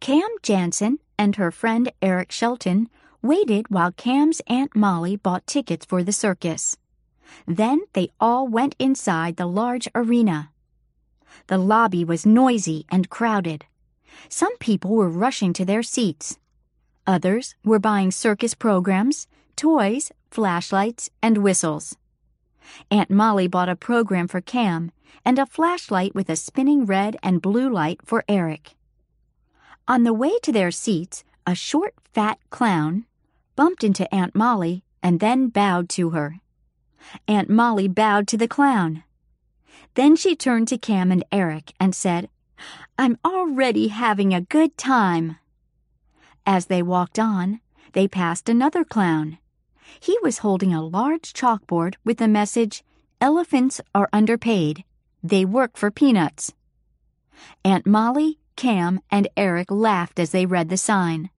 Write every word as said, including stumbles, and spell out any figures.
Cam Jansen and her friend Eric Shelton waited while Cam's Aunt Molly bought tickets for the circus. Then they all went inside the large arena. The lobby was noisy and crowded. Some people were rushing to their seats. Others were buying circus programs, toys, flashlights, and whistles. Aunt Molly bought a program for Cam and a flashlight with a spinning red and blue light for Eric. On the way to their seats, a short, fat clown bumped into Aunt Molly and then bowed to her. Aunt Molly bowed to the clown. Then she turned to Cam and Eric and said, "I'm already having a good time." As they walked on, they passed another clown. He was holding a large chalkboard with the message, "Elephants are underpaid. They work for peanuts." Aunt Molly, Cam, and Eric laughed as they read the sign.